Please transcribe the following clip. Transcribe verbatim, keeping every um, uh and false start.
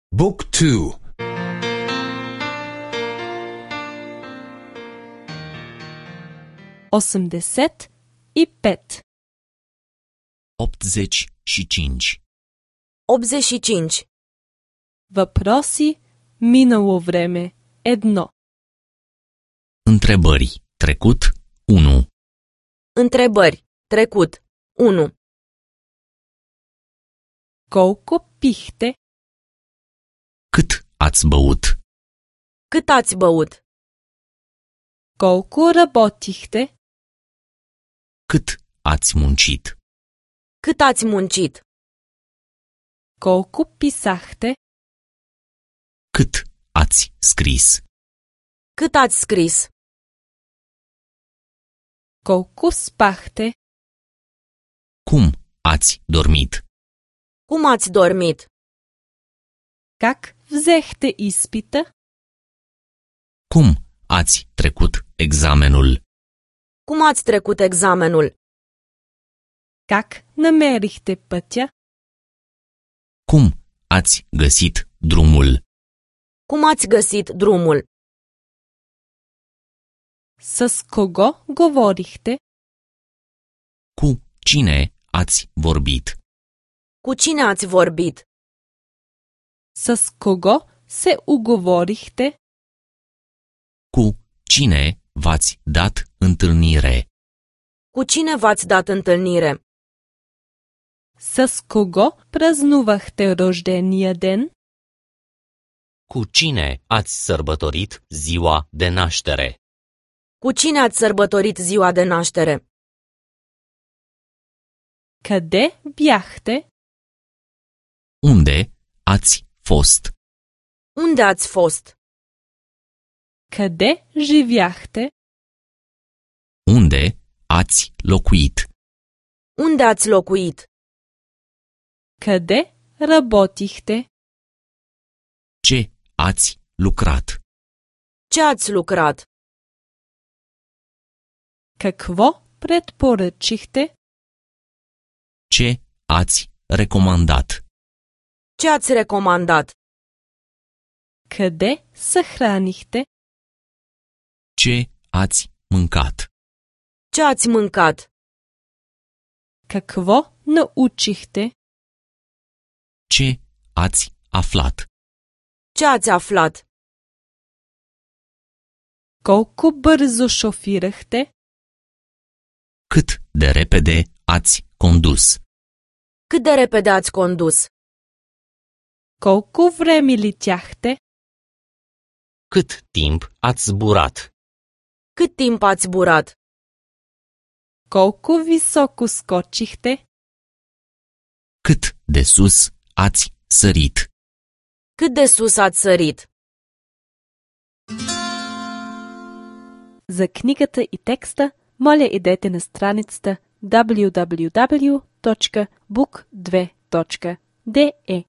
Book two. осемдесет и пет. optzeci și cinci. optzeci și cinci. Въпроси минало време едно. Întrebări. Trecut unu. Întrebări. Trecut. unu. Колко пихте? Cât ați băut? Cât ați băut? Колко работихте? Cât ați muncit? Cât ați muncit? Колко писахте? Cât ați scris? Cât ați scris? Колко спахте? Cum ați dormit? Cum ați dormit? Как взехте изпита? Cum ați trecut examenul? Cum ați trecut examenul? Как намерихте пътя? Cum ați găsit drumul? Cum ați găsit drumul? С кого говорихте? Cu cine ați vorbit? Cu cine ați vorbit? С кого се уговорихте? Cu cine v-ați dat întâlnire? Cu cine v-ați dat întâlnire? С кого празнувахте рождения ден? Cu cine ați sărbătorit ziua de naștere? Cu cine ați sărbătorit ziua de naștere? Къде бяхте? Unde ați fost? Unde ați fost? Къде живяхте? Unde ați locuit? Unde ați locuit? Къде работихте? Ce ați lucrat? Ce ați lucrat? Какво предпоръчихте? Ce ați recomandat? Ce ați recomandat? Къде съхранихте? Ce ați mâncat? Ce ați mâncat? Какво научихте? Ce ați aflat? Ce ați aflat? Колко бързо шофирахте? Cât de repede ați condus? Cât de repede ați condus? Колко време летяхте? Cât timp ați zburat? Cât timp ați zburat? Колко високо скочихте? Cât de sus ați sărit? Cât de sus ați sărit? За книгата и текста, моля идете на страницата даблю даблю даблю точка бук две точка де